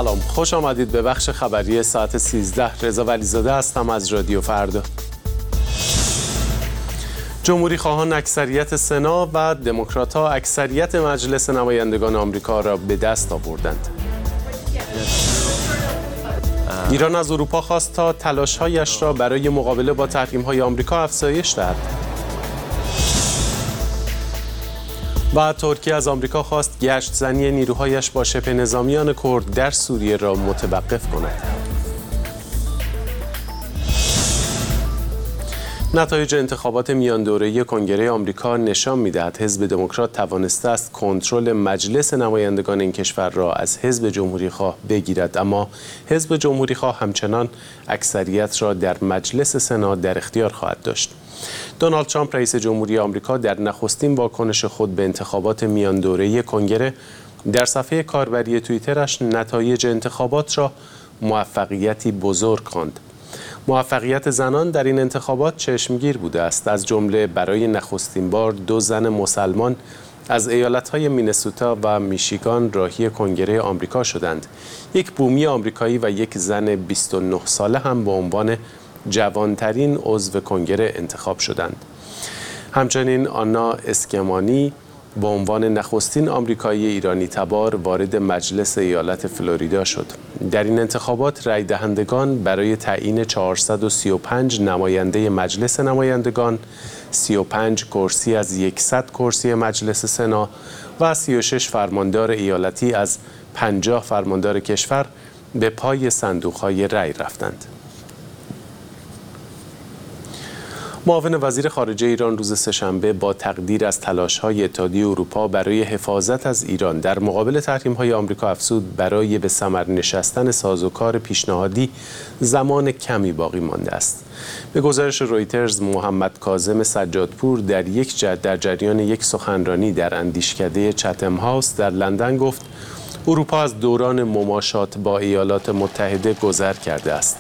سلام، خوش آمدید به بخش خبری ساعت 13. رضا ولیزاده هستم از رادیو فردا. جمهوری خواهان اکثریت سنا و دموکرات‌ها اکثریت مجلس نمایندگان آمریکا را به دست آوردند. ایران از اروپا خواست تا تلاش‌هایش را برای مقابله با تحریم‌های آمریکا افزایش دهد. و ترکیه از آمریکا خواست گشت‌زنی نیروهایش با شبه نظامیان کرد در سوریه را متوقف کند. نتایج انتخابات میان دوره‌ای کنگره آمریکا نشان می‌دهد حزب دموکرات توانسته است کنترل مجلس نمایندگان این کشور را از حزب جمهوری‌خواه بگیرد، اما حزب جمهوری‌خواه همچنان اکثریت را در مجلس سنا در اختیار خواهد داشت. دونالد ترامپ رئیس جمهوری آمریکا در نخستین واکنش خود به انتخابات میان دوره‌ای کنگره در صفحه کاربری توییترش نتایج انتخابات را موفقیتی بزرگ خواند. موفقیت زنان در این انتخابات چشمگیر بوده است، از جمله برای نخستین بار 2 زن مسلمان از ایالت‌های مینسوتا و میشیگان راهی کنگره آمریکا شدند. یک بومی آمریکایی و یک زن 29 ساله هم به عنوان جوانترین عضو کنگره انتخاب شدند. همچنین آنا اسکمانی به عنوان نخستین آمریکایی ایرانی تبار وارد مجلس ایالت فلوریدا شد. در این انتخابات رای دهندگان برای تعیین 435 نماینده مجلس نمایندگان، 35 کرسی از 100 کرسی مجلس سنا و 36 فرماندار ایالتی از 50 فرماندار کشور به پای صندوق‌های رای رفتند. معاون وزیر خارجه ایران روز سه‌شنبه با تقدیر از تلاش‌های اتحادیه اروپا برای حفاظت از ایران در مقابل تحریم‌های آمریکا افزود برای به ثمر نشستن سازوکار پیشنهادی زمان کمی باقی مانده است. به گزارش رویترز، محمد کاظم سجادپور در جریان یک سخنرانی در اندیشکده چتم هاوس در لندن گفت اروپا از دوران مماشات با ایالات متحده گذر کرده است.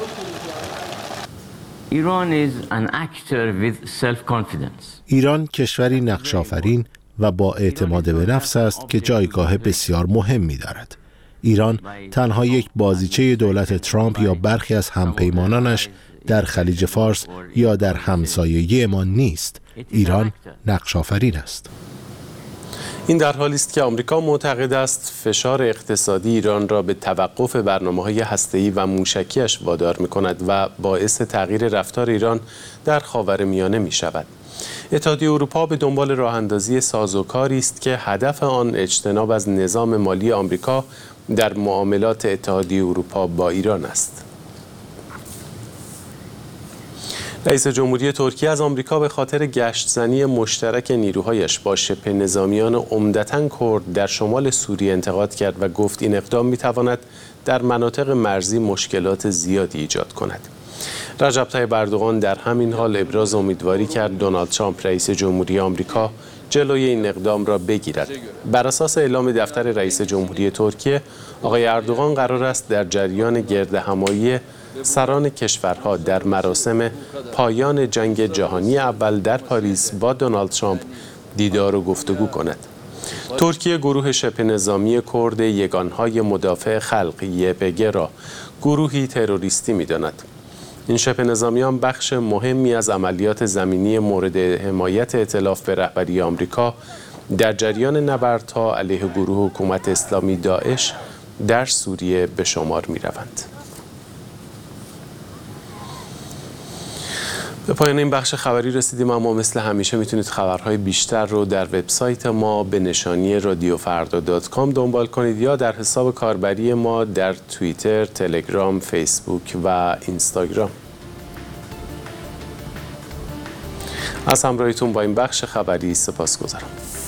ایران کشوری نقش‌آفرین و با اعتماد به نفس است که جایگاه بسیار مهمی دارد. ایران تنها یک بازیچه دولت ترامپ یا برخی از همپیمانانش در خلیج فارس یا در همسایگی ما نیست. ایران نقش‌آفرین است. این در حالی است که آمریکا معتقد است فشار اقتصادی ایران را به توقف برنامه‌های هسته‌ای و موشکی‌اش وادار می‌کند و باعث تغییر رفتار ایران در خاورمیانه می‌شود. اتحادیه اروپا به دنبال راه‌اندازی سازوکاری است که هدف آن اجتناب از نظام مالی آمریکا در معاملات اتحادیه اروپا با ایران است. رئیس جمهوری ترکیه از آمریکا به خاطر گشت‌زنی مشترک نیروهایش با شبه نظامیان عمدتاً کرد در شمال سوریه انتقاد کرد و گفت این اقدام می‌تواند در مناطق مرزی مشکلات زیادی ایجاد کند. رجب طیب اردوغان در همین حال ابراز امیدواری کرد دونالد ترامپ رئیس جمهوری آمریکا جلوی این اقدام را بگیرد. بر اساس اعلام دفتر رئیس جمهوری ترکیه، آقای اردوغان قرار است در جریان گردهمایی سران کشورها در مراسم پایان جنگ جهانی اول در پاریس با دونالد ترامپ دیدار و گفتگو کند. ترکیه گروه شبه نظامی کرد یگانهای مدافع خلق YPG را گروهی تروریستی می‌داند. این شبه نظامیان بخش مهمی از عملیات زمینی مورد حمایت ائتلاف به رهبری آمریکا در جریان نبردها علیه گروه حکومت اسلامی داعش در سوریه به شمار می‌روند. به پایان این بخش خبری رسیدیم، اما مثل همیشه میتونید خبرهای بیشتر رو در وبسایت ما به نشانی radiofarda.com دنبال کنید یا در حساب کاربری ما در توییتر، تلگرام، فیسبوک و اینستاگرام. از همراهیتون با این بخش خبری سپاسگزارم.